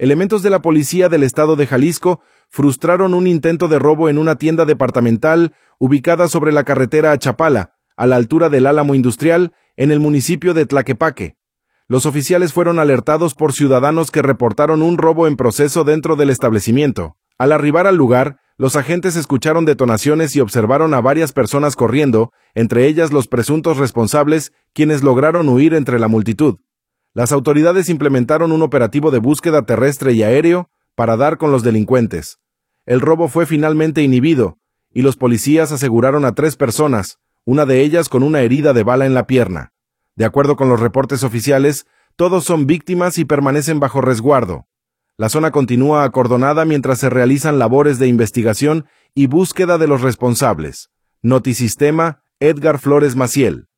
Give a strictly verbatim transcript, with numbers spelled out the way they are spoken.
elementos de la policía del estado de Jalisco frustraron un intento de robo en una tienda departamental ubicada sobre la carretera a Chapala, a la altura del Álamo Industrial, en el municipio de Tlaquepaque. Los oficiales fueron alertados por ciudadanos que reportaron un robo en proceso dentro del establecimiento. Al arribar al lugar, los agentes escucharon detonaciones y observaron a varias personas corriendo, entre ellas los presuntos responsables, quienes lograron huir entre la multitud. Las autoridades implementaron un operativo de búsqueda terrestre y aéreo para dar con los delincuentes. El robo fue finalmente inhibido, y los policías aseguraron a tres personas, una de ellas con una herida de bala en la pierna. De acuerdo con los reportes oficiales, todos son víctimas y permanecen bajo resguardo. La zona continúa acordonada mientras se realizan labores de investigación y búsqueda de los responsables. Notisistema, Edgar Flores Maciel.